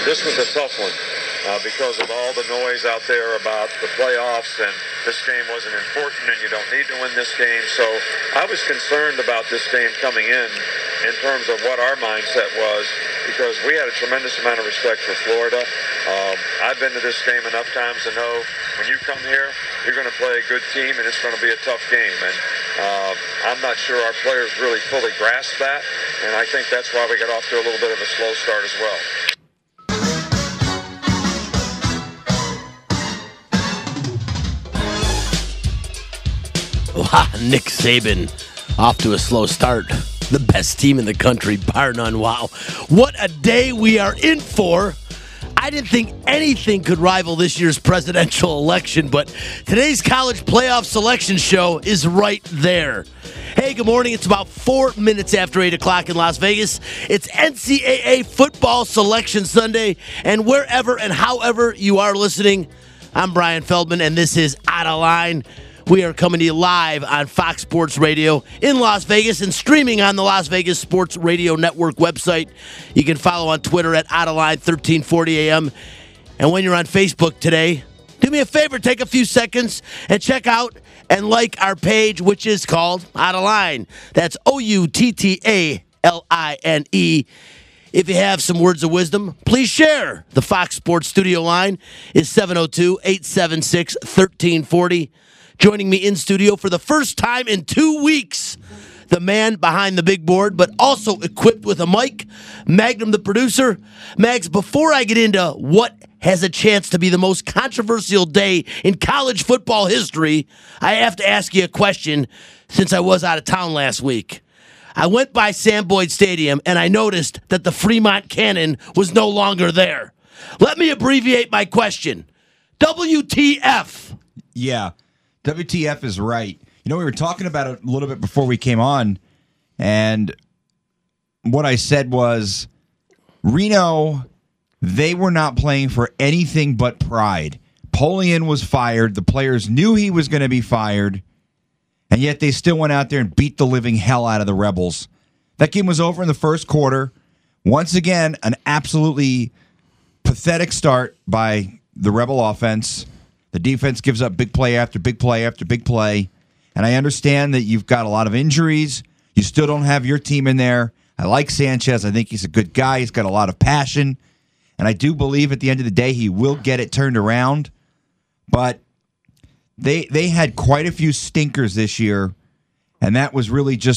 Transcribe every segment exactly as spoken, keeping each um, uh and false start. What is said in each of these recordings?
this was a tough one uh, because of all the noise out there about the playoffs, and this game wasn't important and you don't need to win this game. So I was concerned about this game coming in in terms of what our mindset was, because we had a tremendous amount of respect for Florida. Um, I've been to this game enough times to know when you come here, you're going to play a good team and it's going to be a tough game. And uh, I'm not sure our players really fully grasp that, and I think that's why we got off to a little bit of a slow start as well. Wow, Nick Saban off to a slow start. The best team in the country, bar none. Wow. What a day we are in for. I didn't think anything could rival this year's presidential election, but today's college playoff selection show is right there. Hey, good morning. It's about four minutes after eight o'clock in Las Vegas. It's N C double A Football Selection Sunday, and wherever and however you are listening, I'm Brian Feldman, and this is Out of Line. We are coming to you live on Fox Sports Radio in Las Vegas and streaming on the Las Vegas Sports Radio Network website. You can follow on Twitter at Outaline thirteen forty A M. And when you're on Facebook today, do me a favor, take a few seconds and check out and like our page, which is called Out of Line. That's O U T T A L I N E. If you have some words of wisdom, please share. The Fox Sports studio line is seven oh two, eight seven six, one three four oh. Joining me in studio for the first time in two weeks, the man behind the big board, but also equipped with a mic, Magnum the producer. Mags, before I get into what has a chance to be the most controversial day in college football history, I have to ask you a question since I was out of town last week. I went by Sam Boyd Stadium and I noticed that the Fremont Cannon was no longer there. Let me abbreviate my question. W T F. Yeah. W T F is right. You know, we were talking about it a little bit before we came on, and what I said was, Reno, they were not playing for anything but pride. Polian was fired. The players knew he was going to be fired, and yet they still went out there and beat the living hell out of the Rebels. That game was over in the first quarter. Once again, an absolutely pathetic start by the Rebel offense. The defense gives up big play after big play after big play. And I understand that you've got a lot of injuries. You still don't have your team in there. I like Sanchez. I think he's a good guy. He's got a lot of passion. And I do believe at the end of the day he will get it turned around. But they they had quite a few stinkers this year. And that was really just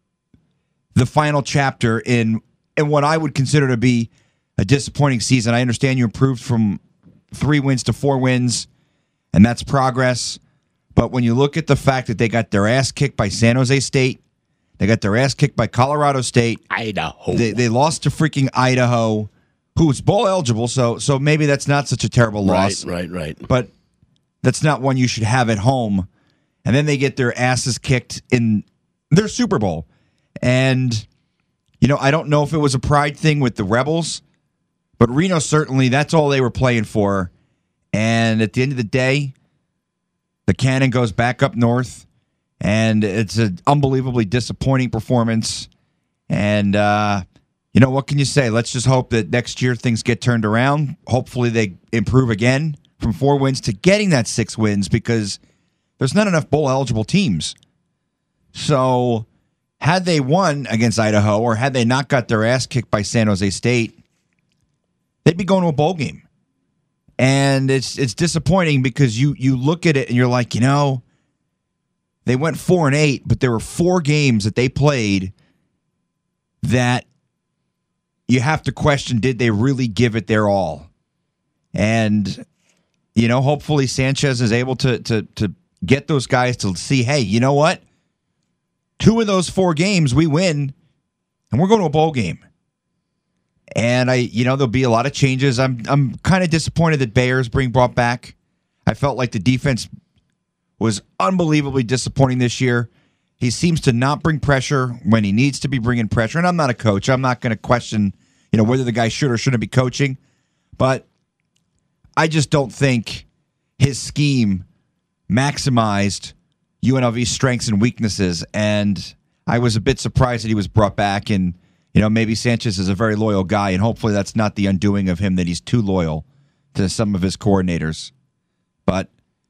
the final chapter in, in what I would consider to be a disappointing season. I understand you improved from three wins to four wins. And that's progress. But when you look at the fact that they got their ass kicked by San Jose State, they got their ass kicked by Colorado State. Idaho. They, they lost to freaking Idaho, who was bowl eligible, so so maybe that's not such a terrible loss. Right, right, right. But that's not one you should have at home. And then they get their asses kicked in their Super Bowl. And, you know, I don't know if it was a pride thing with the Rebels, but Reno certainly, that's all they were playing for. And at the end of the day, the Cannon goes back up north, and it's an unbelievably disappointing performance. And, uh, you know, what can you say? Let's just hope that next year things get turned around. Hopefully they improve again from four wins to getting that six wins, because there's not enough bowl-eligible teams. So had they won against Idaho, or had they not got their ass kicked by San Jose State, they'd be going to a bowl game. And it's it's disappointing because you you look at it and you're like, you know, they went four and eight, but there were four games that they played that you have to question, did they really give it their all? And, you know, hopefully Sanchez is able to to to get those guys to see, hey, you know what? Two of those four games we win, and we're going to a bowl game. And I, you know, there'll be a lot of changes. I'm, I'm kind of disappointed that Bayer's being brought back. I felt like the defense was unbelievably disappointing this year. He seems to not bring pressure when he needs to be bringing pressure. And I'm not a coach. I'm not going to question, you know, whether the guy should or shouldn't be coaching. But I just don't think his scheme maximized U N L V's strengths and weaknesses. And I was a bit surprised that he was brought back. And you know, maybe Sanchez is a very loyal guy, and hopefully that's not the undoing of him, that he's too loyal to some of his coordinators. But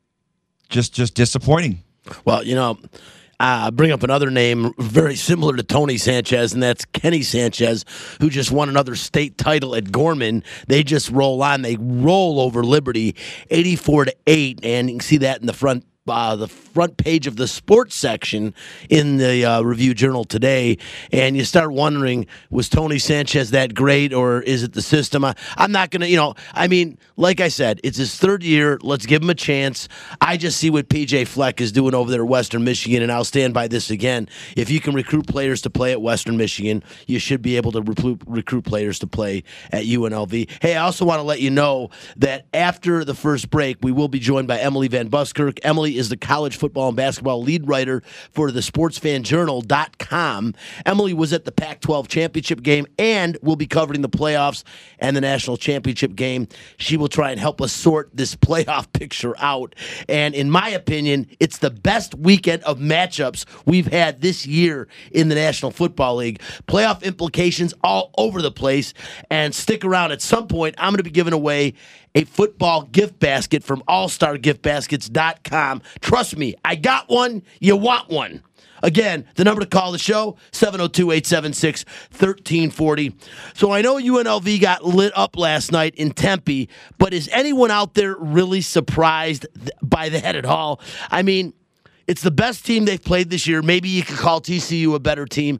just just disappointing. Well, you know, uh, bring up another name very similar to Tony Sanchez, and that's Kenny Sanchez, who just won another state title at Gorman. They just roll on. They roll over Liberty eighty-four to eight, and you can see that in the front Uh, the front page of the sports section in the uh, Review Journal today, and you start wondering, was Tony Sanchez that great, or is it the system? I, I'm not going to, you know, I mean, like I said, it's his third year. Let's give him a chance. I just see what P J Fleck is doing over there at Western Michigan, and I'll stand by this again. If you can recruit players to play at Western Michigan, you should be able to recruit, recruit players to play at U N L V. Hey, I also want to let you know that after the first break, we will be joined by Emily Van Buskirk. Emily is the college football and basketball lead writer for the sports fan journal dot com. Emily was at the Pac twelve championship game and will be covering the playoffs and the national championship game. She will try and help us sort this playoff picture out. And in my opinion, it's the best weekend of matchups we've had this year in the National Football League. Playoff implications all over the place. And stick around. At some point, I'm going to be giving away a football gift basket from all star gift baskets dot com. Trust me, I got one. You want one. Again, the number to call the show, seven oh two, eight seven six, one three four oh. So I know U N L V got lit up last night in Tempe, but is anyone out there really surprised by that at all? I mean, it's the best team they've played this year. Maybe you could call T C U a better team.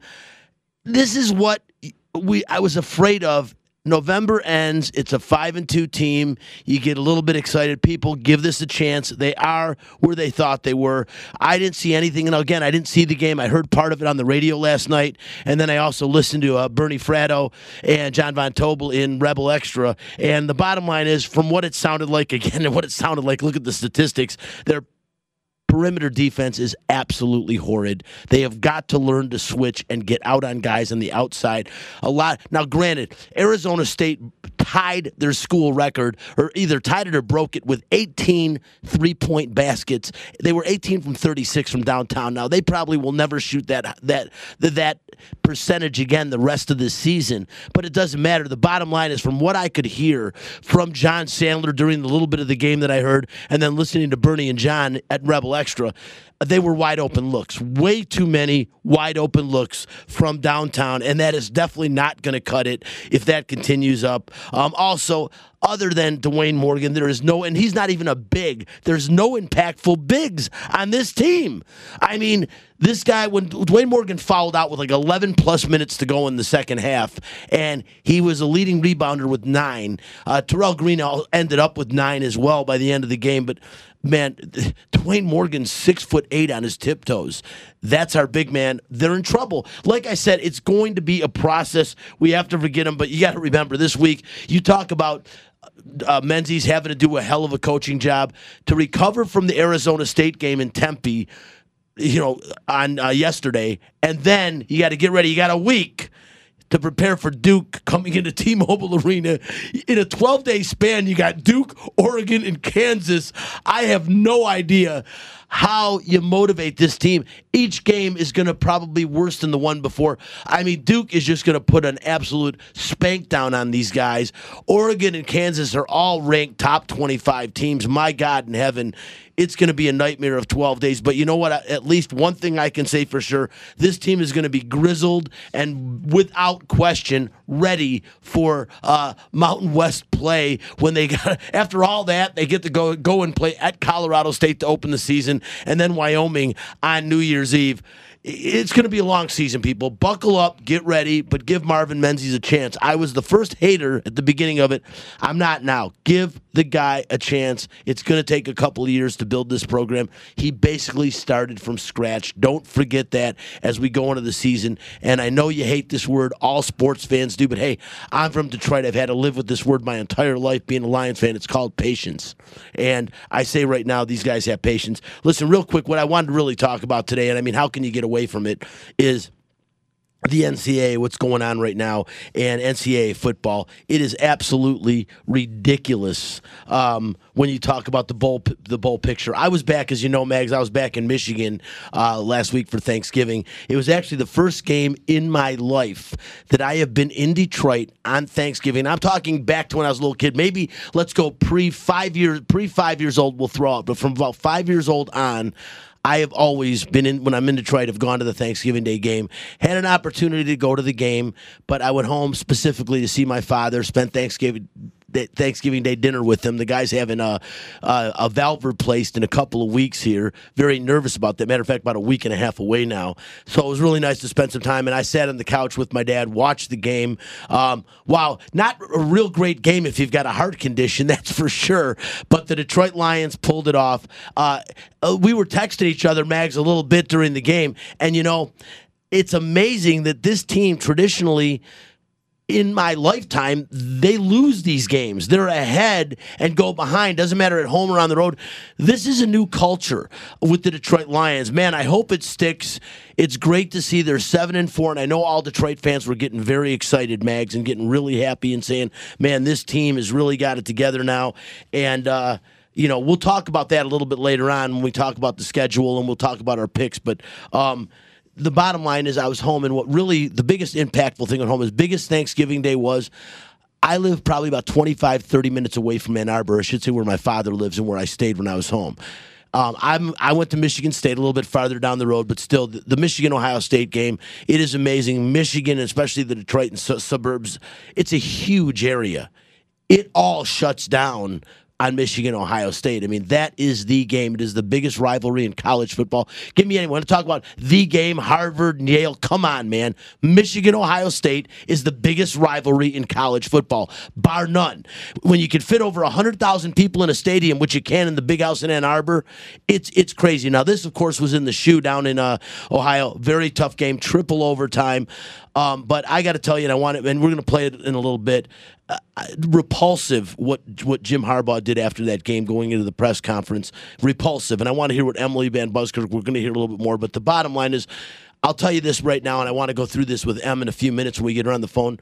This is what we I was afraid of. November ends. It's a five and two team. You get a little bit excited. People give this a chance. They are where they thought they were. I didn't see anything. And again, I didn't see the game. I heard part of it on the radio last night, and then I also listened to uh, Bernie Fratto and John Von Tobel in Rebel Extra. And the bottom line is, from what it sounded like, again, and what it sounded like, look at the statistics. They're perimeter defense is absolutely horrid. They have got to learn to switch and get out on guys on the outside a lot. Now, granted, Arizona State tied their school record, or either tied it or broke it, with eighteen three-point baskets. They were eighteen from thirty-six from downtown. Now, they probably will never shoot that that that percentage again the rest of this season, but it doesn't matter. The bottom line is, from what I could hear from John Sandler during the little bit of the game that I heard, and then listening to Bernie and John at Rebel Extra, they were wide open looks. Way too many wide open looks from downtown, and that is definitely not going to cut it if that continues up. Um, also, other than Dwayne Morgan, there is no, and he's not even a big, there's no impactful bigs on this team. I mean, this guy, when Dwayne Morgan fouled out with like eleven plus minutes to go in the second half, and he was a leading rebounder with nine. Uh, Terrell Green ended up with nine as well by the end of the game, but man, Dwayne Morgan's six foot eight on his tiptoes. That's our big man. They're in trouble. Like I said, it's going to be a process. We have to forget him, but you got to remember, this week, you talk about uh, Menzies having to do a hell of a coaching job to recover from the Arizona State game in Tempe, you know, on uh, yesterday, and then you got to get ready. You got a week to prepare for Duke coming into T-Mobile Arena. In a twelve-day span, you got Duke, Oregon, and Kansas. I have no idea how you motivate this team. Each game is going to probably be worse than the one before. I mean, Duke is just going to put an absolute spank down on these guys. Oregon and Kansas are all ranked top twenty-five teams. My God in heaven, it's going to be a nightmare of twelve days. But you know what? At least one thing I can say for sure, this team is going to be grizzled and without question ready for uh, Mountain West play when they got, after all that, they get to go, go and play at Colorado State to open the season, and then Wyoming on New Year's Eve. It's going to be a long season, people. Buckle up, get ready, but give Marvin Menzies a chance. I was the first hater at the beginning of it. I'm not now. Give the guy a chance. It's going to take a couple of years to build this program. He basically started from scratch. Don't forget that as we go into the season. And I know you hate this word. All sports fans do. But, hey, I'm from Detroit. I've had to live with this word my entire life being a Lions fan. It's called patience. And I say right now, these guys have patience. Listen, real quick, what I wanted to really talk about today, and I mean, how can you get away from it, is the N C double A, what's going on right now, and N C double A football. It is absolutely ridiculous um, when you talk about the bowl the bowl picture. I was back, as you know, Mags, I was back in Michigan uh, last week for Thanksgiving. It was actually the first game in my life that I have been in Detroit on Thanksgiving. I'm talking back to when I was a little kid. Maybe let's go pre five years, pre five years old, we'll throw out. But from about five years old on, I have always been in, when I'm in Detroit, I've gone to the Thanksgiving Day game, had an opportunity to go to the game, but I went home specifically to see my father, spent Thanksgiving Thanksgiving Day dinner with him. The guy's having a, a, a valve replaced in a couple of weeks here. Very nervous about that. Matter of fact, about a week and a half away now. So it was really nice to spend some time, and I sat on the couch with my dad, watched the game. Um, wow, not a real great game if you've got a heart condition, that's for sure, but the Detroit Lions pulled it off. Uh, we were texting each other, Mags, a little bit during the game, and, you know, it's amazing that this team traditionally – in my lifetime, they lose these games. They're ahead and go behind. Doesn't matter at home or on the road. This is a new culture with the Detroit Lions. Man, I hope it sticks. It's great to see they're seven and four, and I know all Detroit fans were getting very excited, Mags, and getting really happy and saying, man, this team has really got it together now. And, uh, you know, we'll talk about that a little bit later on when we talk about the schedule and we'll talk about our picks. But, um, the bottom line is I was home, and what really the biggest impactful thing at home, as big as Thanksgiving Day was, I live probably about twenty-five, thirty minutes away from Ann Arbor, I should say where my father lives and where I stayed when I was home. Um, I'm, I went to Michigan State a little bit farther down the road, but still, the, the Michigan-Ohio State game, it is amazing. Michigan, especially the Detroit and su- suburbs, it's a huge area. It all shuts down on Michigan, Ohio State. I mean, that is the game. It is the biggest rivalry in college football. Give me anyone to talk about the game, Harvard, Yale. Come on, man. Michigan, Ohio State is the biggest rivalry in college football, bar none. When you can fit over one hundred thousand people in a stadium, which you can in the big house in Ann Arbor, it's it's crazy. Now, this, of course, was in the shoe down in uh, Ohio. Very tough game, triple overtime. Um, but I got to tell you, and I want it, and we're going to play it in a little bit. Uh, repulsive what what Jim Harbaugh did after that game going into the press conference. Repulsive. And I want to hear what Emily Van Buskirk, we're going to hear a little bit more. But the bottom line is, I'll tell you this right now, and I want to go through this with Em in a few minutes when we get her on the phone.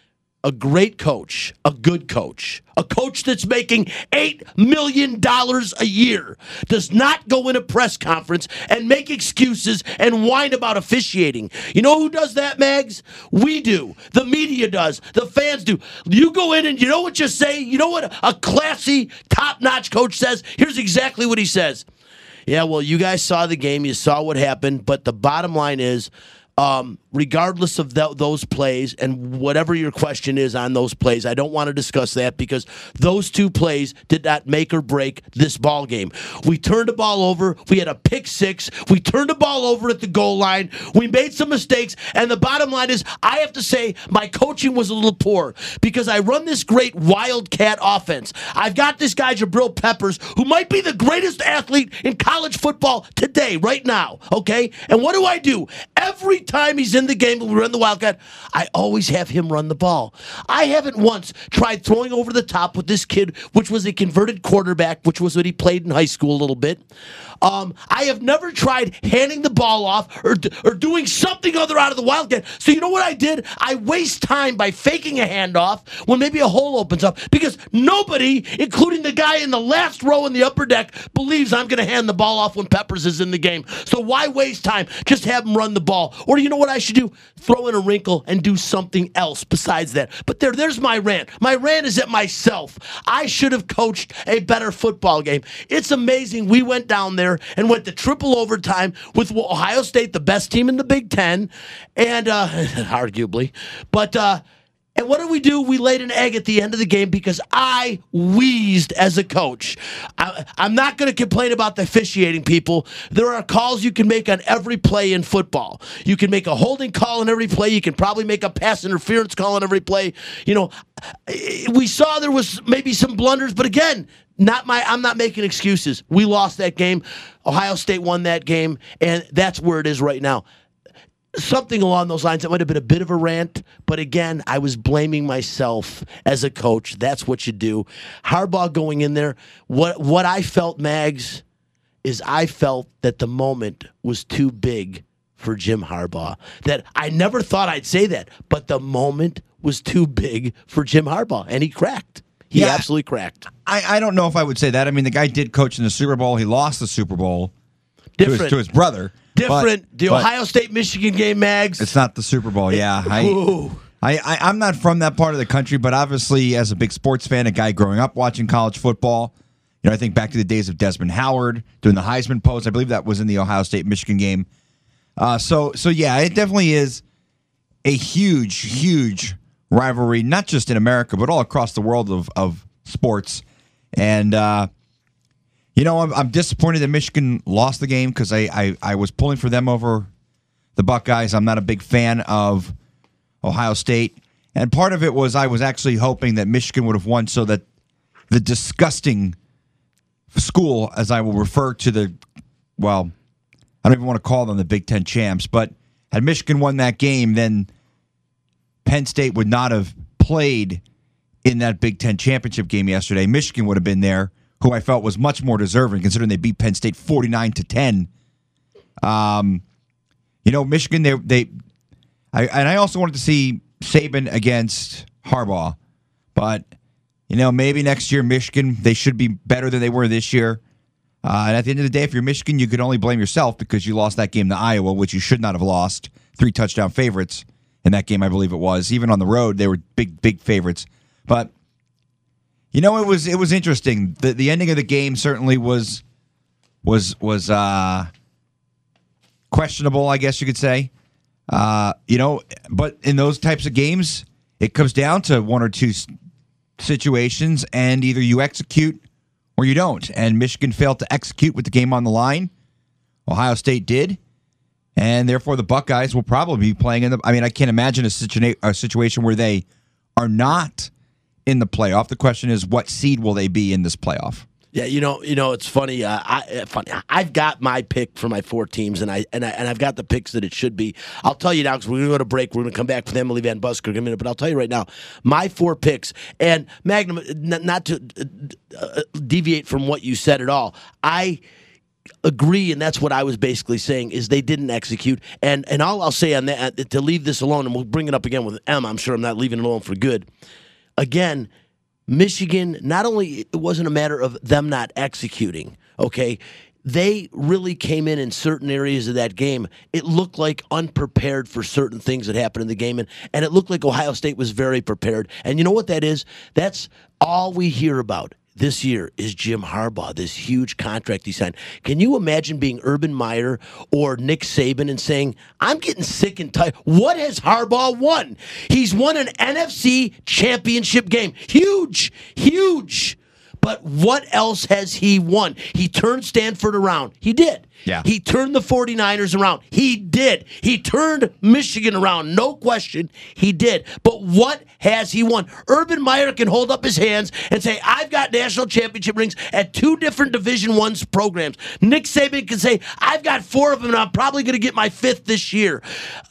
A great coach, a good coach, a coach that's making eight million dollars a year does not go in a press conference and make excuses and whine about officiating. You know who does that, Mags? We do. The media does. The fans do. You go in and you know what you say? You know what a classy, top-notch coach says? Here's exactly what he says. Yeah, well, you guys saw the game. You saw what happened. But the bottom line is, Um, regardless of th- those plays and whatever your question is on those plays, I don't want to discuss that because those two plays did not make or break this ball game. We turned the ball over. We had a pick six. We turned the ball over at the goal line. We made some mistakes. And the bottom line is, I have to say my coaching was a little poor because I run this great Wildcat offense. I've got this guy, Jabril Peppers, who might be the greatest athlete in college football today, right now. Okay? And what do I do? Every time he's in the game and we run the Wildcat, I always have him run the ball. I haven't once tried throwing over the top with this kid, which was a converted quarterback, which was what he played in high school a little bit. Um, I have never tried handing the ball off or, or doing something other out of the Wildcat. So you know what I did? I waste time by faking a handoff when maybe a hole opens up because nobody, including the guy in the last row in the upper deck, believes I'm going to hand the ball off when Peppers is in the game. So why waste time? Just have him run the ball. Or you know what I should do? Throw in a wrinkle and do something else besides that. But there, there's my rant. My rant is at myself. I should have coached a better football game. It's amazing. We went down there and went to triple overtime with Ohio State, the best team in the Big Ten, and uh, arguably. But uh, and what did we do? We laid an egg at the end of the game because I wheezed as a coach. I, I'm not going to complain about the officiating, people. There are calls you can make on every play in football. You can make a holding call on every play. You can probably make a pass interference call on every play. You know, we saw there was maybe some blunders, but again, Not my. I'm not making excuses. We lost that game. Ohio State won that game, and that's where it is right now. Something along those lines. That might have been a bit of a rant, but again, I was blaming myself as a coach. That's what you do. Harbaugh going in there. What what I felt, Mags, is I felt that the moment was too big for Jim Harbaugh. That I never thought I'd say that, but the moment was too big for Jim Harbaugh, and he cracked. He Yeah. absolutely cracked. I, I don't know if I would say that. I mean, the guy did coach in the Super Bowl. He lost the Super Bowl to his, Different. to his brother. Different. But, the but Ohio State-Michigan game, Mags. it's not the Super Bowl. Yeah, I, Ooh. I, I, I'm not from that part of the country, but obviously, as a big sports fan, a guy growing up watching college football, you know, I think back to the days of Desmond Howard doing the Heisman pose. I believe that was in the Ohio State-Michigan game. Uh, so, so yeah, it definitely is a huge, huge rivalry, not just in America, but all across the world of, of sports. And, uh, you know, I'm, I'm disappointed that Michigan lost the game because I, I, I was pulling for them over the Buckeyes. I'm not a big fan of Ohio State. And part of it was I was actually hoping that Michigan would have won so that the disgusting school, as I will refer to the, well, I don't even want to call them the Big Ten champs, but had Michigan won that game, then Penn State would not have played in that Big Ten championship game yesterday. Michigan would have been there, who I felt was much more deserving, considering they beat Penn State forty-nine to ten. Um, you know, Michigan, they they, I and I also wanted to see Saban against Harbaugh, but you know, maybe next year Michigan, they should be better than they were this year. Uh, and at the end of the day, if you're Michigan, you could only blame yourself because you lost that game to Iowa, which you should not have lost. Three touchdown favorites in that game, I believe it was. Even on the road, they were big, big favorites. But you know, it was it was interesting. The the ending of the game certainly was was was uh, questionable, I guess you could say. Uh, you know, but in those types of games, it comes down to one or two s- situations, and either you execute or you don't. And Michigan failed to execute with the game on the line. Ohio State did. And therefore, the Buckeyes will probably be playing in the. I mean, I can't imagine a, situa- a situation where they are not in the playoff. The question is, what seed will they be in this playoff? Yeah, you know, you know, it's funny. Uh, I, funny. I've got my pick for my four teams, and I and I and I've got the picks that it should be. I'll tell you now because we're gonna go to break. We're gonna come back with Emily Van Busker in a minute, but I'll tell you right now, my four picks. And Magnum, not, not to uh, deviate from what you said at all, I agree, and that's what I was basically saying is they didn't execute. And and all I'll say on that to leave this alone, and we'll bring it up again with Em. I'm sure I'm not leaving it alone for good. Again. Michigan, not only it wasn't a matter of them not executing, okay, they really came in in certain areas of that game. It looked like unprepared for certain things that happened in the game, and, and it looked like Ohio State was very prepared. And you know what that is? That's all we hear about this year is Jim Harbaugh, this huge contract he signed. Can you imagine being Urban Meyer or Nick Saban and saying, I'm getting sick and tired. What has Harbaugh won? He's won an N F C championship game. Huge, huge. But what else has he won? He turned Stanford around. He did. Yeah. He turned the 49ers around. He did. He turned Michigan around. No question. He did. But what has he won? Urban Meyer can hold up his hands and say, I've got national championship rings at two different Division One programs. Nick Saban can say, I've got four of them, and I'm probably going to get my fifth this year.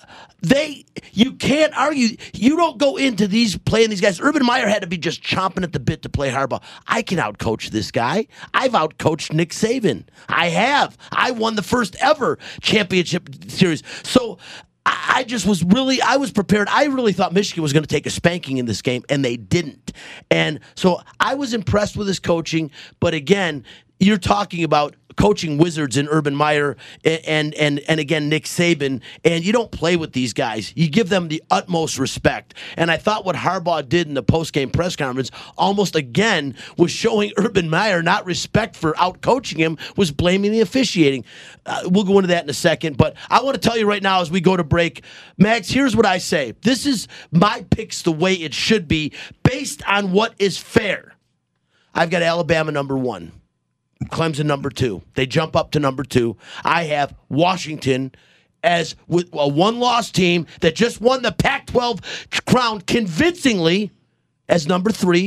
They, you can't argue. You don't go into these playing these guys. Urban Meyer had to be just chomping at the bit to play Harbaugh. I can outcoach this guy. I've outcoached Nick Saban. I have. I won the first ever championship series. So I, I just was really, I was prepared. I really thought Michigan was going to take a spanking in this game, and they didn't. And so I was impressed with his coaching. But again, you're talking about coaching wizards in Urban Meyer and, and and and again Nick Saban, and you don't play with these guys. You give them the utmost respect. And I thought what Harbaugh did in the post-game press conference almost again was showing Urban Meyer not respect for out-coaching him, was blaming the officiating. Uh, we'll go into that in a second, but I want to tell you right now as we go to break, Max, here's what I say. This is my picks the way it should be based on what is fair. I've got Alabama number one. Clemson number two. They jump up to number two. I have Washington as with a one-loss team that just won the Pac twelve crown convincingly as number three.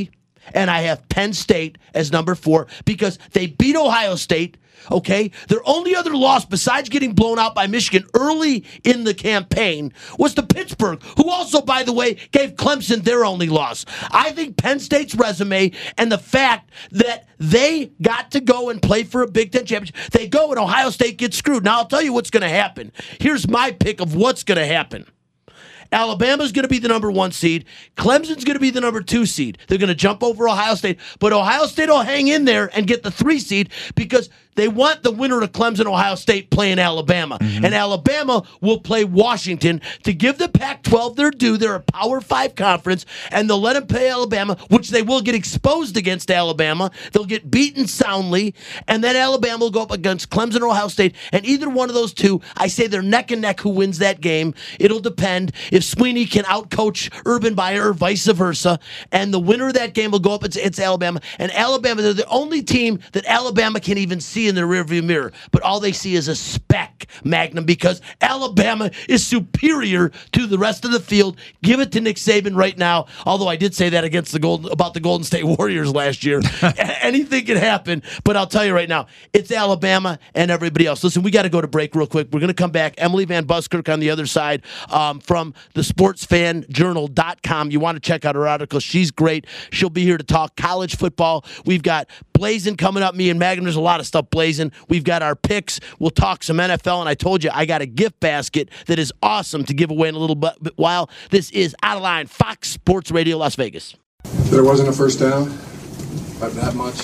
and I have Penn State as number four because they beat Ohio State. Okay, their only other loss besides getting blown out by Michigan early in the campaign was to Pittsburgh, who also, by the way, gave Clemson their only loss. I think Penn State's resume and the fact that they got to go and play for a Big Ten championship, they go and Ohio State gets screwed. Now, I'll tell you what's going to happen. Here's my pick of what's going to happen. Alabama's going to be the number one seed. Clemson's going to be the number two seed. They're going to jump over Ohio State. But Ohio State will hang in there and get the three seed because they want the winner of Clemson, Ohio State playing Alabama. Mm-hmm. And Alabama will play Washington to give the Pac twelve their due. They're a Power five conference, and they'll let them play Alabama, which they will get exposed against Alabama. They'll get beaten soundly, and then Alabama will go up against Clemson or Ohio State. And either one of those two, I say they're neck and neck who wins that game. It'll depend if Sweeney can outcoach Urban Meyer or vice versa. And the winner of that game will go up against it's Alabama. And Alabama, they're the only team that Alabama can even see in their rearview mirror, but all they see is a speck, Magnum, because Alabama is superior to the rest of the field. Give it to Nick Saban right now. Although I did say that against the Golden about the Golden State Warriors last year. Anything can happen, but I'll tell you right now, it's Alabama and everybody else. Listen, we got to go to break real quick. We're going to come back. Emily Van Buskirk on the other side um, from the sports fan journal dot com. You want to check out her article. She's great. She'll be here to talk college football. We've got Blazing coming up. Me and Magnum, there's a lot of stuff blazing. We've got our picks. We'll talk some N F L, and I told you I got a gift basket that is awesome to give away in a little bit while. This is Out of Line, Fox Sports Radio, Las Vegas. There wasn't a first down, but that much.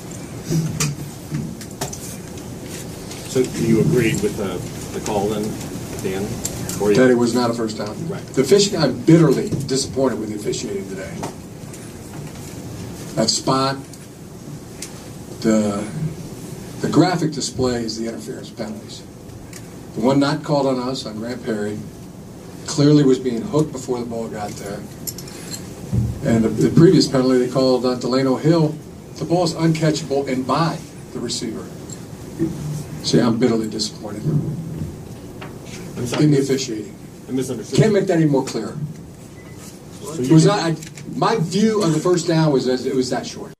So you agreed with the, the call then, Dan? Or that it was not a first down. Right. The officiating, I'm bitterly disappointed with the officiating today. That spot, the the graphic displays the interference penalties. The one not called on us, on Grant Perry, clearly was being hooked before the ball got there. And the, the previous penalty they called on Delano Hill, the ball is uncatchable and by the receiver. See, I'm bitterly disappointed I'm sorry, in the officiating. I misunderstood. Can't make that any more clear. So It was not. I, my view of the first down was as it was that short.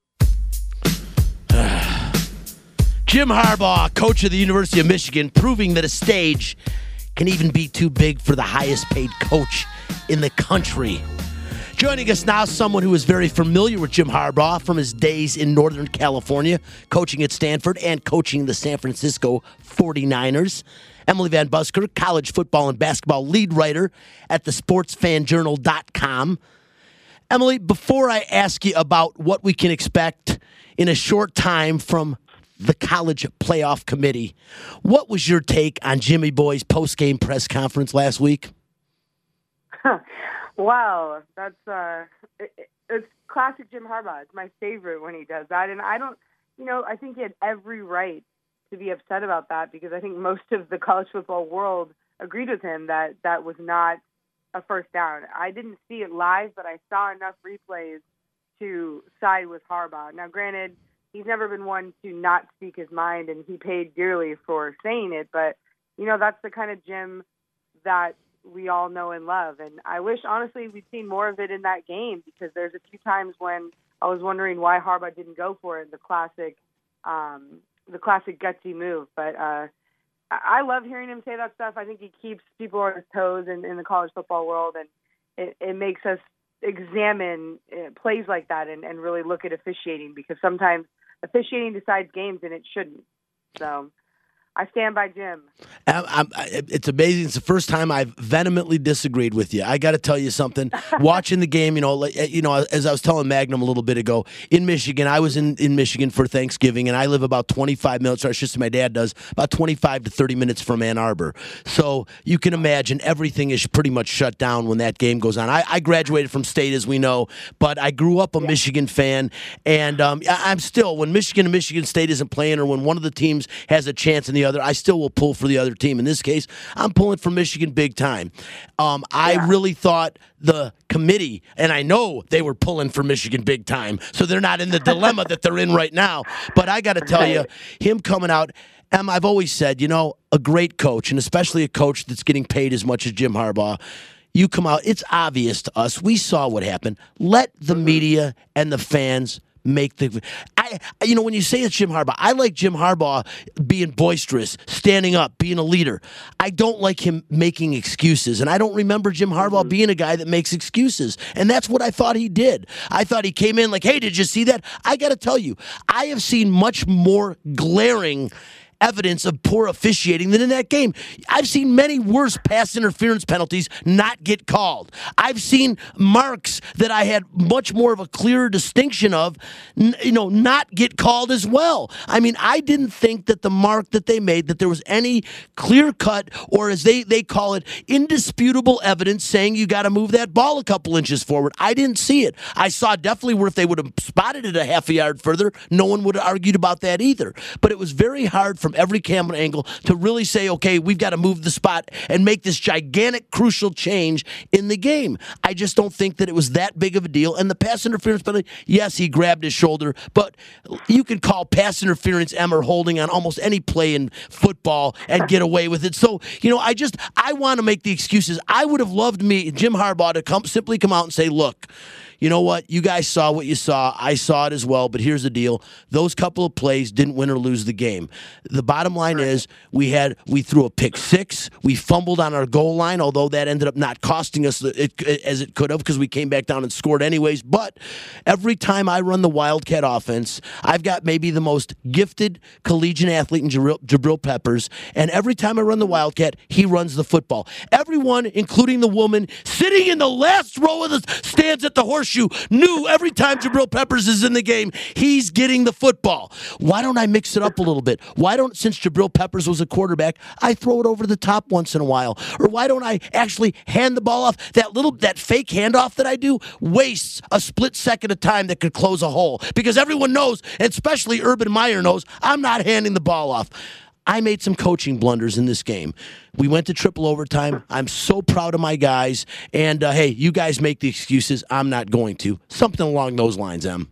Jim Harbaugh, coach of the University of Michigan, proving that a stage can even be too big for the highest paid coach in the country. Joining us now, someone who is very familiar with Jim Harbaugh from his days in Northern California, coaching at Stanford and coaching the San Francisco forty-niners. Emily Van Buskirk, college football and basketball lead writer at the sports fan journal dot com. Emily, before I ask you about what we can expect in a short time from the college playoff committee, what was your take on Jimmy Boy's post-game press conference last week? Wow, that's uh, it, it's classic Jim Harbaugh. It's my favorite when he does that, and I don't, you know, I think he had every right to be upset about that because I think most of the college football world agreed with him that that was not a first down. I didn't see it live, but I saw enough replays to side with Harbaugh. Now, granted, he's never been one to not speak his mind, and he paid dearly for saying it. But, you know, that's the kind of Jim that we all know and love. And I wish, honestly, we'd seen more of it in that game because there's a few times when I was wondering why Harbaugh didn't go for it, the classic um, the classic gutsy move. But uh, I love hearing him say that stuff. I think he keeps people on his toes in, in the college football world, and it, it makes us examine uh, plays like that and, and really look at officiating because sometimes officiating decides games and it shouldn't. So I stand by Jim. I'm, I'm, it's amazing. It's the first time I've vehemently disagreed with you. I got to tell you something. Watching the game, you know, like, you know, as I was telling Magnum a little bit ago, in Michigan, I was in, in Michigan for Thanksgiving, and I live about twenty-five minutes, or I should say my dad does, about twenty-five to thirty minutes from Ann Arbor. So you can imagine everything is pretty much shut down when that game goes on. I, I graduated from state, as we know, but I grew up a yeah. Michigan fan, and um, I, I'm still, when Michigan and Michigan State isn't playing or when one of the teams has a chance in the other, I still will pull for the other team. In this case, I'm pulling for Michigan big time. Um, I yeah. really thought the committee, and I know they were pulling for Michigan big time, so they're not in the dilemma that they're in right now. But I got to tell you, him coming out, um, I've always said, you know, a great coach, and especially a coach that's getting paid as much as Jim Harbaugh, you come out. It's obvious to us. We saw what happened. Let the media and the fans make the. I, you know, when you say it's Jim Harbaugh, I like Jim Harbaugh being boisterous, standing up, being a leader. I don't like him making excuses, and I don't remember Jim Harbaugh being a guy that makes excuses. And that's what I thought he did. I thought he came in like, "Hey, did you see that?" I got to tell you, I have seen much more glaring evidence of poor officiating than in that game. I've seen many worse pass interference penalties not get called. I've seen marks that I had much more of a clearer distinction of, n- you know, not get called as well. I mean, I didn't think that the mark that they made, that there was any clear cut, or as they, they call it, indisputable evidence saying you got to move that ball a couple inches forward. I didn't see it. I saw definitely where if they would have spotted it a half a yard further, no one would have argued about that either. But it was very hard from every camera angle to really say, okay, we've got to move the spot and make this gigantic, crucial change in the game. I just don't think that it was that big of a deal. And the pass interference penalty, yes, he grabbed his shoulder, but you can call pass interference M or holding on almost any play in football and get away with it. So, you know, I just, I want to make the excuses. I would have loved me, Jim Harbaugh, to come simply come out and say, look, you know what? You guys saw what you saw. I saw it as well, but here's the deal. Those couple of plays didn't win or lose the game. The bottom line is we had we threw a pick six. We fumbled on our goal line, although that ended up not costing us it, as it could have because we came back down and scored anyways. But every time I run the Wildcat offense, I've got maybe the most gifted collegiate athlete in Jabril, Jabril Peppers, and every time I run the Wildcat, he runs the football. Everyone, including the woman sitting in the last row of the stands at the Horseshoe, knew every time Jabril Peppers is in the game, he's getting the football. Why don't I mix it up a little bit? Why don't, since Jabril Peppers was a quarterback, I throw it over the top once in a while? Or why don't I actually hand the ball off? That little, that fake handoff that I do wastes a split second of time that could close a hole. Because everyone knows, especially Urban Meyer knows, I'm not handing the ball off. I made some coaching blunders in this game. We went to triple overtime. I'm so proud of my guys. And, uh, hey, you guys make the excuses. I'm not going to. Something along those lines, Em.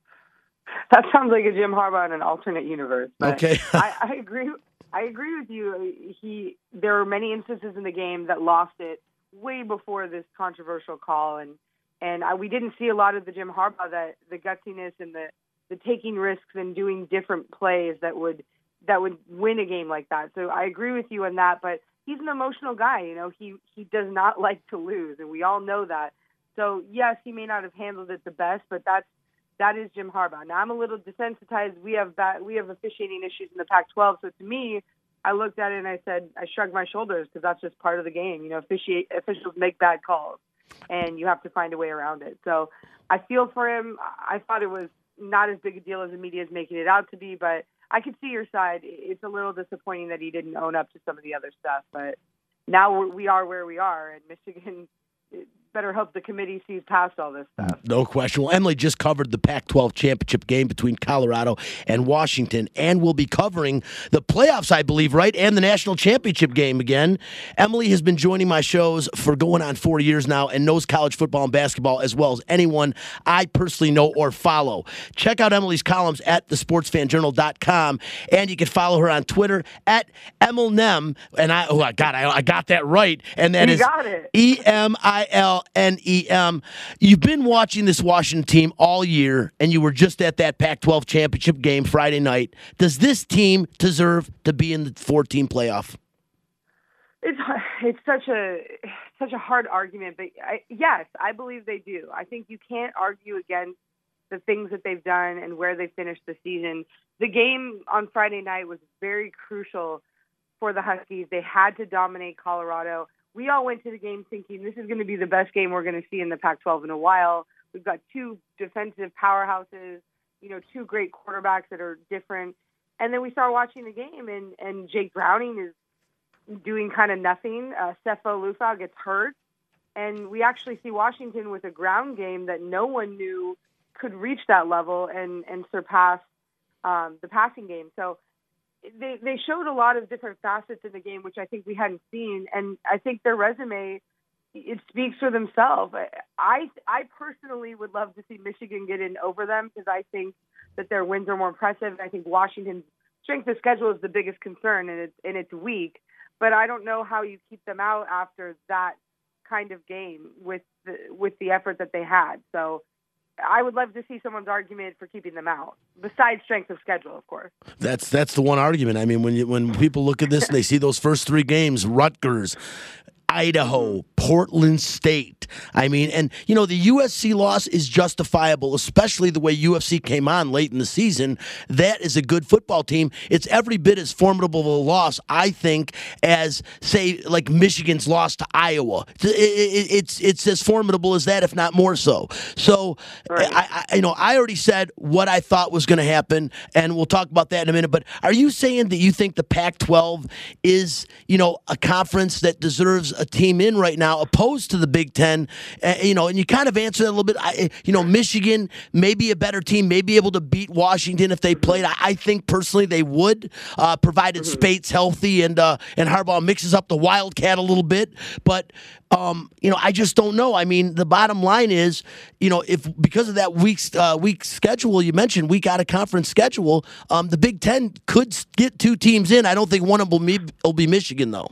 That sounds like a Jim Harbaugh in an alternate universe. But okay. I, I agree. I agree with you. He there were many instances in the game that lost it way before this controversial call, and and I, we didn't see a lot of the Jim Harbaugh, that the gutsiness and the the taking risks and doing different plays that would. that would win a game like that. So I agree with you on that, but he's an emotional guy. You know, he, he does not like to lose, and we all know that. So yes, he may not have handled it the best, but that's, that is Jim Harbaugh. Now I'm a little desensitized. We have bad, we have officiating issues in the Pac twelve. So to me, I looked at it and I said, I shrugged my shoulders because that's just part of the game. You know, officiate, officials make bad calls and you have to find a way around it. So I feel for him. I thought it was not as big a deal as the media is making it out to be, but I could see your side. It's a little disappointing that he didn't own up to some of the other stuff, but now we are where we are, and Michigan better hope the committee sees past all this stuff. No question. Well, Emily just covered the Pac twelve championship game between Colorado and Washington, and we'll be covering the playoffs, I believe, right, and the national championship game again. Emily has been joining my shows for going on four years now and knows college football and basketball as well as anyone I personally know or follow. Check out Emily's columns at the sports fan journal dot com, and you can follow her on Twitter at Emilnem, and I, oh, God, I, I got that right, and that you is got it. E M I L N E M. You've been watching this Washington team all year, and you were just at that Pac twelve championship game Friday night. Does this team deserve to be in the four-team playoff? It's it's such a such a hard argument, but I, yes, I believe they do. I think you can't argue against the things that they've done and where they finished the season. The game on Friday night was very crucial for the Huskies. They had to dominate Colorado. We all went to the game thinking this is going to be the best game we're going to see in the Pac twelve in a while. We've got two defensive powerhouses, you know, two great quarterbacks that are different. And then we start watching the game, and, and Jake Browning is doing kind of nothing. Uh, Sefo Liufau gets hurt. And we actually see Washington with a ground game that no one knew could reach that level and, and surpass um, the passing game. So They they showed a lot of different facets in the game, which I think we hadn't seen, and I think their resume, it speaks for themselves. I I personally would love to see Michigan get in over them because I think that their wins are more impressive. I think Washington's strength of schedule is the biggest concern, and it's and it's weak. But I don't know how you keep them out after that kind of game with the, with the effort that they had. So I would love to see someone's argument for keeping them out, besides strength of schedule, of course. That's that's the one argument. I mean, when you, when people look at this and they see those first three games, Rutgers, Idaho, Portland State. I mean, and, you know, the U S C loss is justifiable, especially the way U F C came on late in the season. That is a good football team. It's every bit as formidable of a loss, I think, as, say, like Michigan's loss to Iowa. It's it's as formidable as that, if not more so. So, right. I, I, you know, I already said what I thought was going to happen, and we'll talk about that in a minute. But are you saying that you think the Pac twelve is, you know, a conference that deserves a team in right now, opposed to the Big Ten? Uh, you know, and you kind of answer that a little bit. I, you know, Michigan may be a better team, may be able to beat Washington if they played. I, I think personally they would, uh, provided mm-hmm. Spate's healthy and uh, and Harbaugh mixes up the Wildcat a little bit. But um, you know, I just don't know. I mean, the bottom line is, you know, if because of that week's uh, week schedule you mentioned, week out of conference schedule, um, the Big Ten could get two teams in. I don't think one of them will be, will be Michigan though.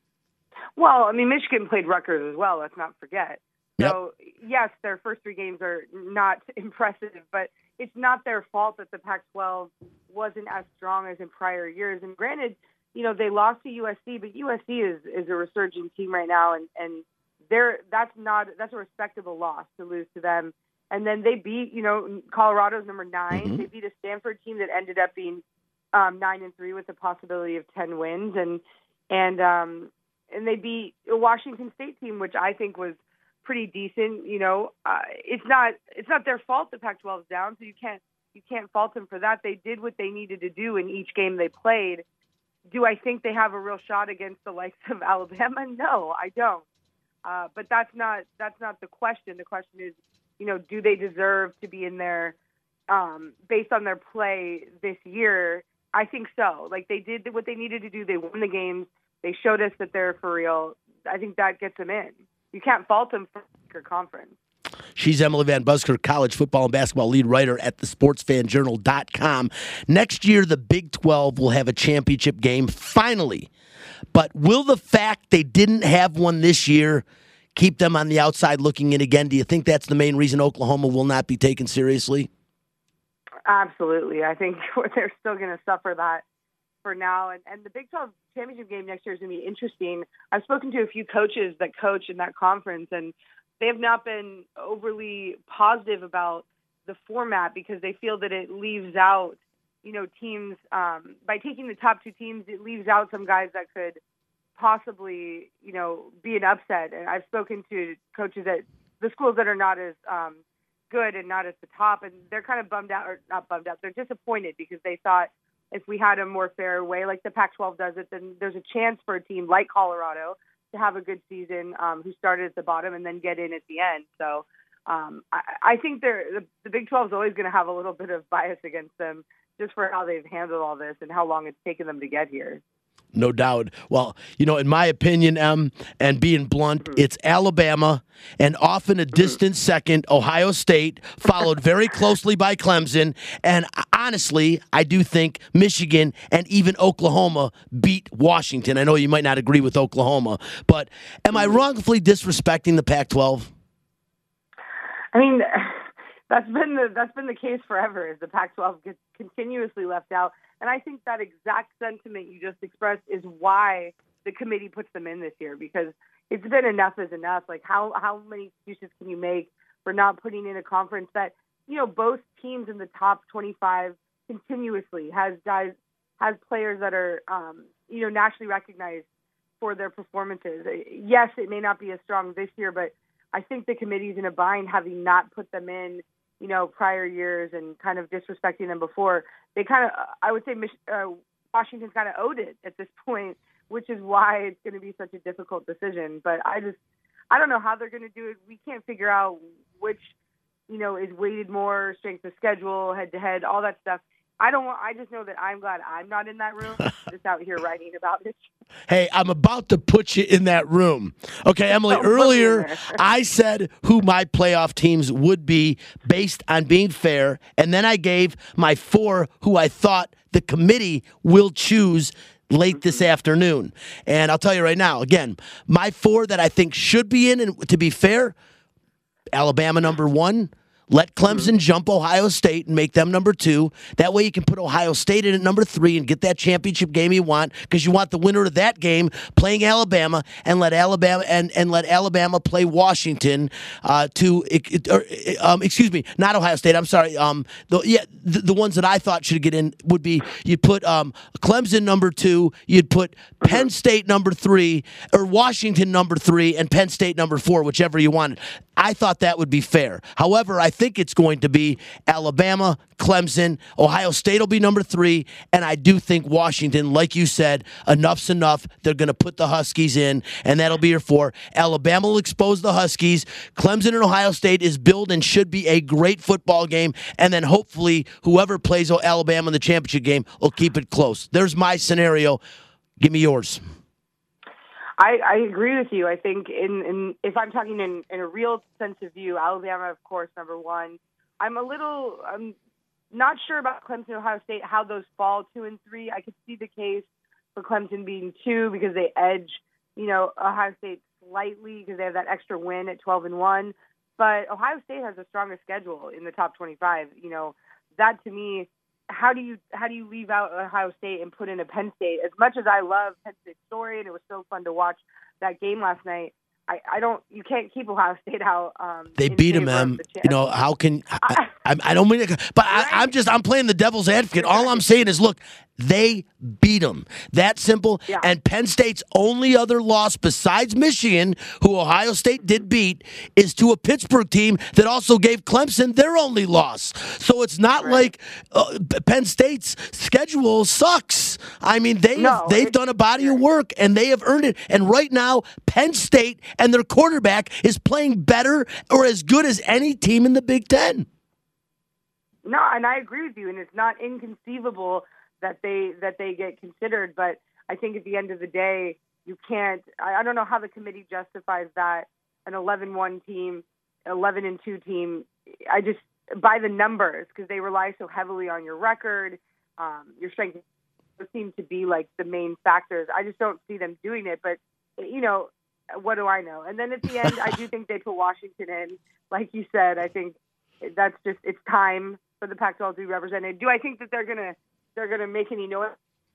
Well, I mean, Michigan played Rutgers as well, let's not forget. So, yep. yes, their first three games are not impressive, but it's not their fault that the Pac twelve wasn't as strong as in prior years. And granted, you know, they lost to U S C, but U S C is, is a resurging team right now, and, and they're that's not that's a respectable loss to lose to them. And then they beat, you know, Colorado's number nine. Mm-hmm. They beat a Stanford team that ended up being um, nine and three with the possibility of ten wins, and and um, and they beat a Washington State team, which I think was pretty decent. You know, uh, it's not it's not their fault the Pac twelve is down, so you can't you can't fault them for that. They did what they needed to do in each game they played. Do I think they have a real shot against the likes of Alabama? No, I don't. Uh, but that's not that's not the question. The question is, you know, do they deserve to be in there um, based on their play this year? I think so. Like, they did what they needed to do. They won the games. They showed us that they're for real. I think that gets them in. You can't fault them for your conference. She's Emily Van Buskirk, college football and basketball lead writer at the sports fan journal dot com. Next year, the Big twelve will have a championship game, finally. But will the fact they didn't have one this year keep them on the outside looking in again? Do you think that's the main reason Oklahoma will not be taken seriously? Absolutely. I think they're still going to suffer that for now. And, and the Big twelve championship game next year is going to be interesting. I've spoken to a few coaches that coach in that conference, and they have not been overly positive about the format because they feel that it leaves out, you know, teams, um, by taking the top two teams, it leaves out some guys that could possibly, you know, be an upset. And I've spoken to coaches at the schools that are not as um, good and not at the top, and they're kind of bummed out, or not bummed out, they're disappointed because they thought if we had a more fair way, like the Pac twelve does it, then there's a chance for a team like Colorado to have a good season, um, who started at the bottom and then get in at the end. So um, I, I think they're, the, the Big twelve is always going to have a little bit of bias against them just for how they've handled all this and how long it's taken them to get here. No doubt. Well, you know, in my opinion, Em, and being blunt, mm-hmm. it's Alabama and often a distant mm-hmm. second, Ohio State, followed very closely by Clemson. And honestly, I do think Michigan and even Oklahoma beat Washington. I know you might not agree with Oklahoma, but am I wrongfully disrespecting the Pac twelve? I mean, that's been the that's been the case forever. Is the Pac twelve gets continuously left out. And I think that exact sentiment you just expressed is why the committee puts them in this year, because it's been enough is enough. Like, how, how many excuses can you make for not putting in a conference that, you know, both teams in the top twenty-five continuously has guys, has players that are, um, you know, nationally recognized for their performances. Yes, it may not be as strong this year, but I think the committee's in a bind having not put them in, you know, prior years and kind of disrespecting them before. They kind of, I would say, uh, Washington's kind of owed it at this point, which is why it's going to be such a difficult decision. But I just, I don't know how they're going to do it. We can't figure out which, you know, is weighted more, strength of schedule, head to head, all that stuff. I don't want, I just know that I'm glad I'm not in that room, just out here writing about it. Hey, I'm about to put you in that room. Okay, Emily, Don't earlier I said who my playoff teams would be based on being fair, and then I gave my four who I thought the committee will choose late this afternoon. And I'll tell you right now, again, my four that I think should be in, and to be fair, Alabama number one. Let Clemson jump Ohio State and make them number two. That way you can put Ohio State in at number three and get that championship game you want, because you want the winner of that game playing Alabama, and let Alabama and, and let Alabama play Washington uh, to or, um, excuse me, not Ohio State. I'm sorry. Um, the, yeah, the, the ones that I thought should get in would be you'd put um, Clemson number two, you'd put Penn State number three, or Washington number three, and Penn State number four, whichever you wanted. I thought that would be fair. However, I think it's going to be Alabama, Clemson, Ohio State will be number three, and I do think Washington, like you said, enough's enough. They're going to put the Huskies in, and that'll be your four. Alabama will expose the Huskies. Clemson and Ohio State is billed and should be a great football game, and then hopefully whoever plays Alabama in the championship game will keep it close. There's my scenario. Give me yours. I, I agree with you. I think in, in if I'm talking in, in a real sense of view, Alabama, of course, number one. I'm a little, I'm not sure about Clemson and Ohio State, how those fall two and three. I could see the case for Clemson being two because they edge, you know, Ohio State slightly because they have that extra win at twelve and one. But Ohio State has the strongest schedule in the top twenty-five. You know, that to me, how do you how do you leave out Ohio State and put in a Penn State? As much as I love Penn State's story, and it was so fun to watch that game last night, I, I don't. You can't keep Ohio State out. Um, they beat them, Em. You know how can I? I, I don't mean to, but I, I'm just I'm playing the devil's advocate. All I'm saying is, look, they beat them. That simple. Yeah. And Penn State's only other loss besides Michigan, who Ohio State did beat, is to a Pittsburgh team that also gave Clemson their only loss. So it's not right. like uh, Penn State's schedule sucks. I mean, they no, they've done a body of work and they have earned it. And right now, Penn State and their quarterback is playing better or as good as any team in the Big Ten. No, and I agree with you, and it's not inconceivable that they that they get considered. But I think at the end of the day, you can't. I, I don't know how the committee justifies that an eleven one team, eleven and two team. I just by the numbers because they rely so heavily on your record, um, your strength seem to be like the main factors. I just don't see them doing it. But you know, what do I know? And then at the end, I do think they put Washington in, like you said. I think that's just it's time for the Pac twelve to be represented. Do I think that they're gonna they're gonna make any noise?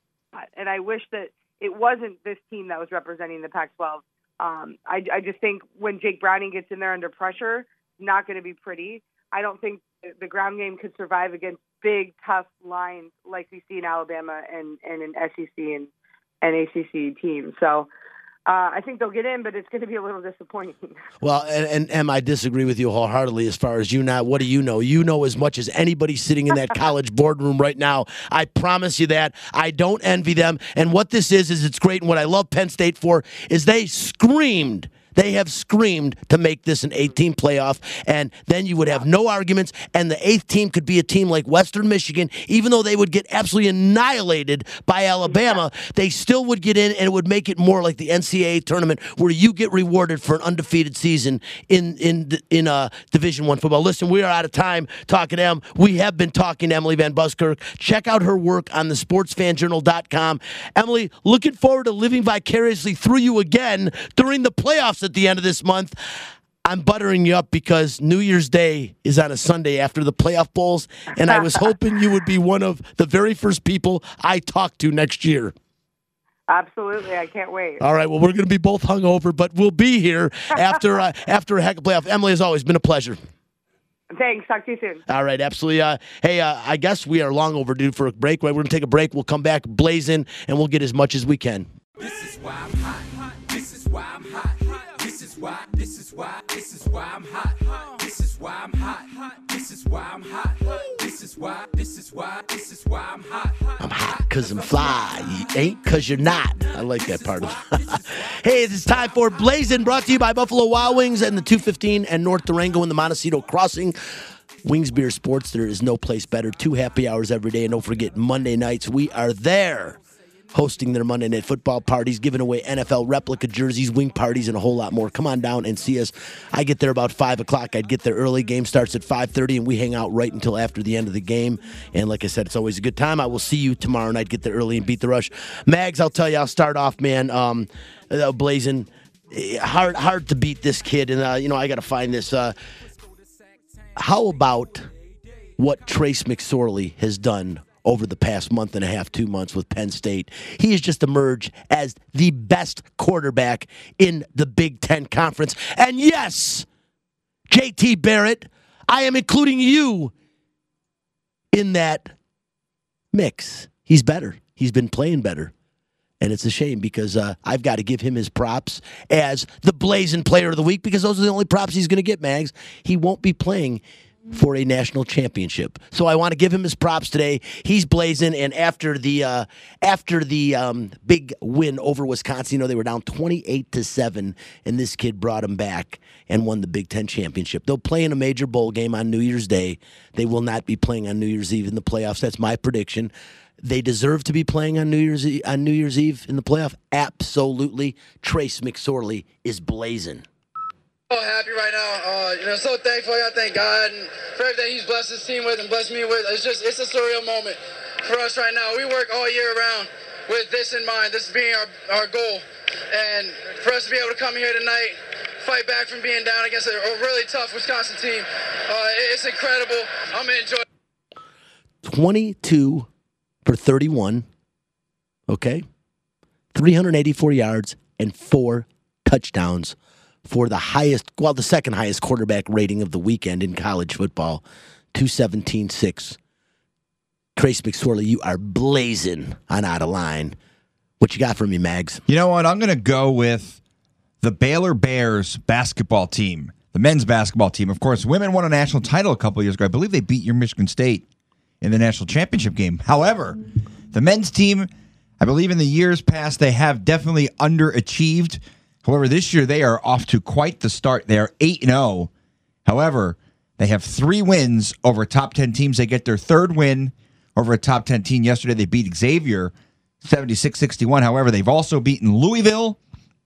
And I wish that it wasn't this team that was representing the Pac twelve. Um, I, I just think when Jake Browning gets in there under pressure, it's not going to be pretty. I don't think the ground game could survive against big, tough lines like we see in Alabama and, and in S E C and, and A C C teams. So Uh, I think they'll get in, but it's going to be a little disappointing. Well, and, and Em, I disagree with you wholeheartedly as far as you know. What do you know? You know as much as anybody sitting in that college boardroom right now. I promise you that. I don't envy them. And what this is, is it's great. And what I love Penn State for is they screamed. They have screamed to make this an eight-team playoff, and then you would have no arguments, and the eighth team could be a team like Western Michigan. Even though they would get absolutely annihilated by Alabama, they still would get in, and it would make it more like the N C double A tournament where you get rewarded for an undefeated season in in in uh, Division One football. Listen, we are out of time talking to Em. We have been talking to Emily Van Buskirk. Check out her work on the sports fan journal dot com. Emily, looking forward to living vicariously through you again during the playoffs at the end of this month. I'm buttering you up because New Year's Day is on a Sunday after the playoff bowls, and I was hoping you would be one of the very first people I talk to next year. Absolutely. I can't wait. All right. Well, we're going to be both hungover, but we'll be here after uh, after a heck of a playoff. Emily, as always, been a pleasure. Thanks. Talk to you soon. All right. Absolutely. Uh, hey, uh, I guess we are long overdue for a break. We're going to take a break. We'll come back blazing, and we'll get as much as we can. This is why I'm hot. This is why I'm hot. This is why, this is why, this is why I'm hot. This is why I'm hot. This is why I'm hot. This is why, this is why, this is why I'm hot. I'm hot because I'm fly. You ain't because you're not. I like that part of it. Hey, it's time for Blazing, brought to you by Buffalo Wild Wings and the two fifteen and North Durango in the Montecito Crossing. Wings Beer Sports, there is no place better. Two happy hours every day. And don't forget, Monday nights, we are there hosting their Monday Night Football parties, giving away N F L replica jerseys, wing parties, and a whole lot more. Come on down and see us. I get there about five o'clock. I'd get there early. Game starts at five thirty, and we hang out right until after the end of the game. And like I said, it's always a good time. I will see you tomorrow night. Get there early and beat the rush. Mags, I'll tell you, I'll start off, man, um, uh, blazing. Hard hard to beat this kid, and, uh, you know, I got to find this. Uh, how about what Trace McSorley has done over the past month and a half, two months with Penn State? He has just emerged as the best quarterback in the Big Ten Conference. And yes, J T Barrett, I am including you in that mix. He's better. He's been playing better. And it's a shame because uh, I've got to give him his props as the Blazing Player of the Week, because those are the only props he's going to get, Mags. He won't be playing for a national championship. So I want to give him his props today. He's blazing, and after the uh, after the um, big win over Wisconsin, you know, they were down twenty-eight to seven, and this kid brought him back and won the Big Ten championship. They'll play in a major bowl game on New Year's Day. They will not be playing on New Year's Eve in the playoffs. That's my prediction. They deserve to be playing on New Year's Eve, on New Year's Eve in the playoff. Absolutely. Trace McSorley is blazing. So happy right now. Uh, you know, so thankful. I gotta thank God and for everything He's blessed His team with and blessed me with. It's just, it's a surreal moment for us right now. We work all year round with this in mind, this being our, our goal. And for us to be able to come here tonight, fight back from being down against a, a really tough Wisconsin team, uh, it's incredible. I'm gonna enjoy. twenty-two for thirty-one. Okay, three hundred eighty-four yards and four touchdowns for the highest, well, the second highest quarterback rating of the weekend in college football, two seventeen six. Trace McSorley, you are blazing on Out of Line. What you got for me, Mags? You know what? I'm going to go with the Baylor Bears basketball team, the men's basketball team. Of course, women won a national title a couple of years ago. I believe they beat your Michigan State in the national championship game. However, the men's team, I believe in the years past, they have definitely underachieved. However, this year they are off to quite the start. They are eight and oh. However, they have three wins over top ten teams. They get their third win over a top ten team yesterday. They beat Xavier seventy-six sixty-one. However, they've also beaten Louisville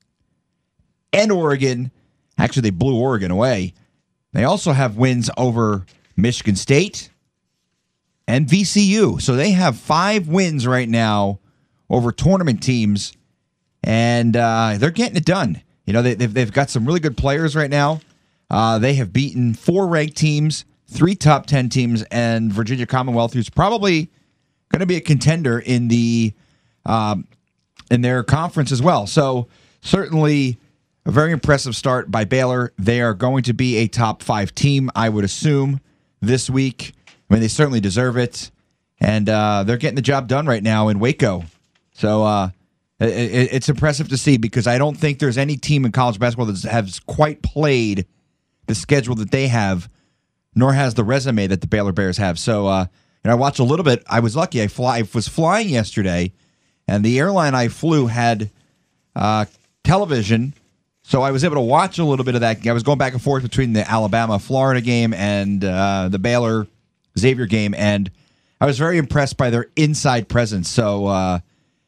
and Oregon. Actually, they blew Oregon away. They also have wins over Michigan State and V C U. So they have five wins right now over tournament teams, and uh, they're getting it done. You know, they, they've, they've got some really good players right now. Uh, they have beaten four ranked teams, three top ten teams, and Virginia Commonwealth, who's probably going to be a contender in the um, in their conference as well. So certainly a very impressive start by Baylor. They are going to be a top five team, I would assume, this week. I mean, they certainly deserve it, and uh, they're getting the job done right now in Waco. So uh, it, it, it's impressive to see, because I don't think there's any team in college basketball that has quite played the schedule that they have, nor has the resume that the Baylor Bears have. So, uh, and I watched a little bit. I was lucky. I, fly, I was flying yesterday, and the airline I flew had uh, television, so I was able to watch a little bit of that. I was going back and forth between the Alabama-Florida game and uh, the Baylor-Xavier game, and I was very impressed by their inside presence. So uh,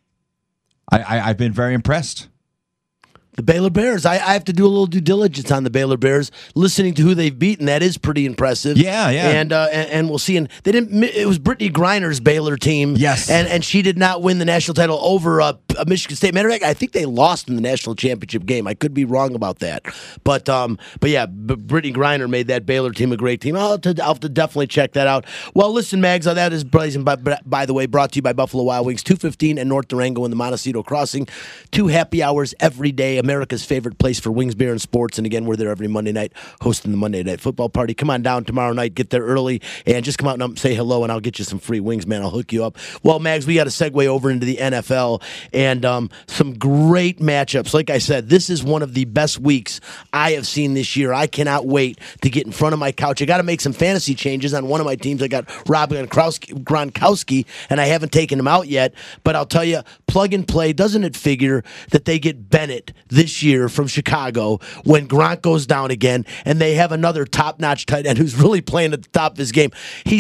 I, I, I've been very impressed. The Baylor Bears. I, I have to do a little due diligence on the Baylor Bears. Listening to who they've beaten, that is pretty impressive. Yeah, yeah. And uh, and, and we'll see. And they didn't. It was Brittany Griner's Baylor team. Yes. And and she did not win the national title over uh, Michigan State. Matter of fact, I think they lost in the national championship game. I could be wrong about that. But um, but yeah, B- Brittany Griner made that Baylor team a great team. I'll have to, I'll have to definitely check that out. Well, listen, Mags, uh, that is blazing. By, by the way, brought to you by Buffalo Wild Wings, two fifteen and North Durango in the Montecito Crossing. Two happy hours every day. America's favorite place for wings, beer, and sports. And again, we're there every Monday night hosting the Monday Night Football Party. Come on down tomorrow night. Get there early and just come out and say hello, and I'll get you some free wings, man. I'll hook you up. Well, Mags, we got to segue over into the N F L and um, some great matchups. Like I said, this is one of the best weeks I have seen this year. I cannot wait to get in front of my couch. I got to make some fantasy changes on one of my teams. I got Rob Gronkowski, and I haven't taken him out yet. But I'll tell you, plug and play, doesn't it figure that they get Bennett this year from Chicago when Gronk goes down again, and they have another top-notch tight end who's really playing at the top of his game. He's not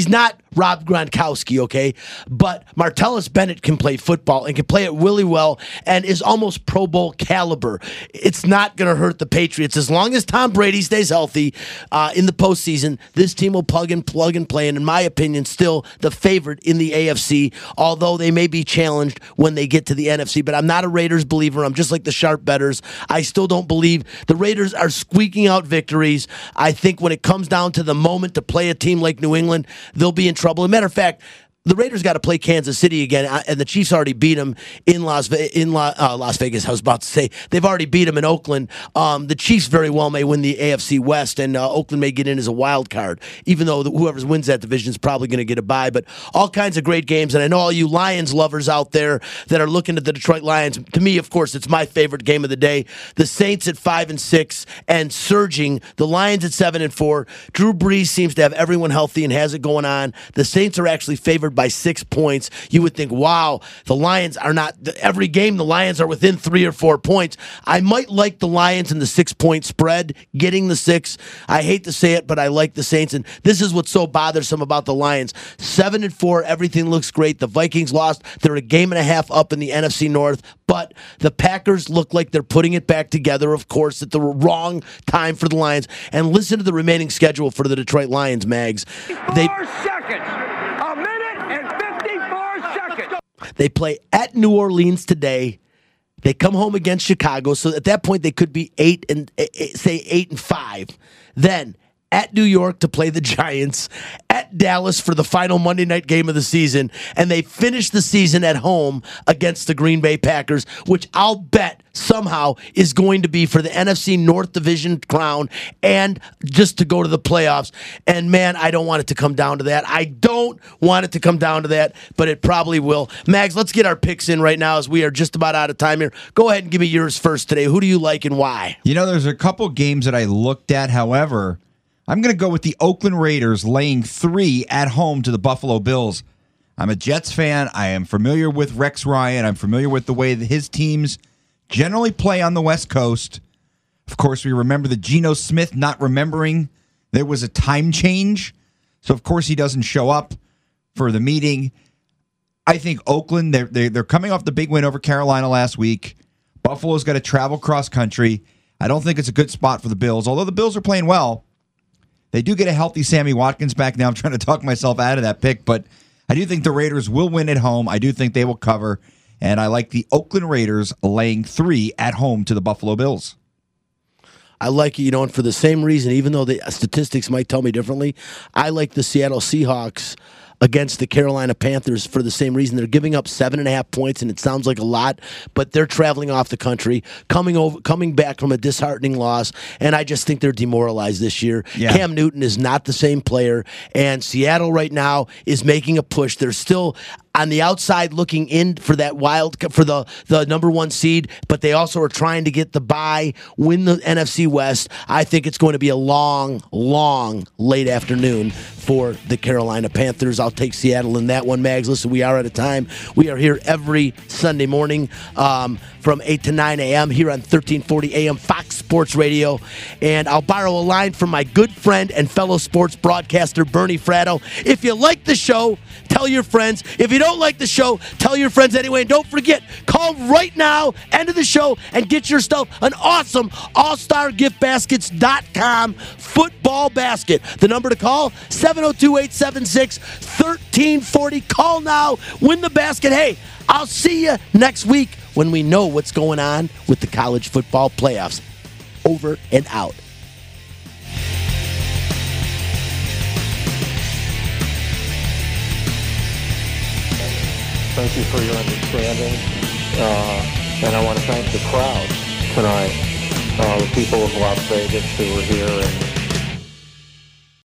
Rob Gronkowski, okay? But Martellus Bennett can play football and can play it really well and is almost Pro Bowl caliber. It's not going to hurt the Patriots. As long as Tom Brady stays healthy uh, in the postseason, this team will plug and plug and play, and in my opinion, still the favorite in the A F C, although they may be challenged when they get to the N F C. But I'm not a Raiders believer. I'm just like the sharp bettors. I still don't believe the Raiders are squeaking out victories. I think when it comes down to the moment to play a team like New England, they'll be in trouble. As a matter of fact, the Raiders got to play Kansas City again, and the Chiefs already beat them in Las Ve- in La- uh, Las Vegas. I was about to say they've already beat them in Oakland. Um, the Chiefs very well may win the A F C West, and uh, Oakland may get in as a wild card, even though the, whoever wins that division is probably going to get a bye. But all kinds of great games, and I know all you Lions lovers out there that are looking at the Detroit Lions. To me, of course, it's my favorite game of the day. The Saints at five and six and surging. The Lions at seven and four. Drew Brees seems to have everyone healthy and has it going on. The Saints are actually favored by six points. You would think, wow, the Lions are not, every game the Lions are within three or four points. I might like the Lions in the six-point spread, getting the six. I hate to say it, but I like the Saints, and this is what's so bothersome about the Lions. Seven and four, everything looks great. The Vikings lost. They're a game and a half up in the N F C North, but the Packers look like they're putting it back together, of course, at the wrong time for the Lions. And listen to the remaining schedule for the Detroit Lions, Mags. They, Four seconds. A minute and fifty-four seconds. They play at New Orleans today. They come home against Chicago. So at that point, they could be eight and say eight and five. Then at New York to play the Giants, at Dallas for the final Monday night game of the season, and they finish the season at home against the Green Bay Packers, which I'll bet somehow is going to be for the N F C North Division crown and just to go to the playoffs. And man, I don't want it to come down to that. I don't want it to come down to that, but it probably will. Mags, let's get our picks in right now as we are just about out of time here. Go ahead and give me yours first today. Who do you like and why? You know, there's a couple games that I looked at. However, I'm going to go with the Oakland Raiders laying three at home to the Buffalo Bills. I'm a Jets fan. I am familiar with Rex Ryan. I'm familiar with the way that his teams generally play on the West Coast. Of course, we remember the Geno Smith not remembering there was a time change. So, of course, he doesn't show up for the meeting. I think Oakland, they're, they're, they're coming off the big win over Carolina last week. Buffalo's got to travel cross-country. I don't think it's a good spot for the Bills, although the Bills are playing well. They do get a healthy Sammy Watkins back now. I'm trying to talk myself out of that pick, but I do think the Raiders will win at home. I do think they will cover, and I like the Oakland Raiders laying three at home to the Buffalo Bills. I like it, you know, and for the same reason, even though the statistics might tell me differently, I like the Seattle Seahawks against the Carolina Panthers for the same reason. They're giving up seven and a half points, and it sounds like a lot, but they're traveling off the country, coming over, coming back from a disheartening loss, and I just think they're demoralized this year. Yeah. Cam Newton is not the same player, and Seattle right now is making a push. They're still on the outside looking in for that wild, for the, the number one seed, but they also are trying to get the bye, win the N F C West. I think it's going to be a long, long late afternoon for the Carolina Panthers. I'll take Seattle in that one, Mags. Listen, we are out of time. We are here every Sunday morning um, from eight to nine a.m. here on thirteen forty A M Fox Sports Radio. And I'll borrow a line from my good friend and fellow sports broadcaster, Bernie Fratto. If you like the show, tell your friends. If you don't like the show, tell your friends anyway. And don't forget, call right now, end of the show, and get yourself an awesome all star gift baskets dot com football basket. The number to call, seven oh two, eight seven six, one three four oh. Call now, win the basket. Hey, I'll see you next week when we know what's going on with the college football playoffs. Over and out. Thank you for your understanding, uh, and I want to thank the crowd tonight, uh, the people of Las Vegas who were here and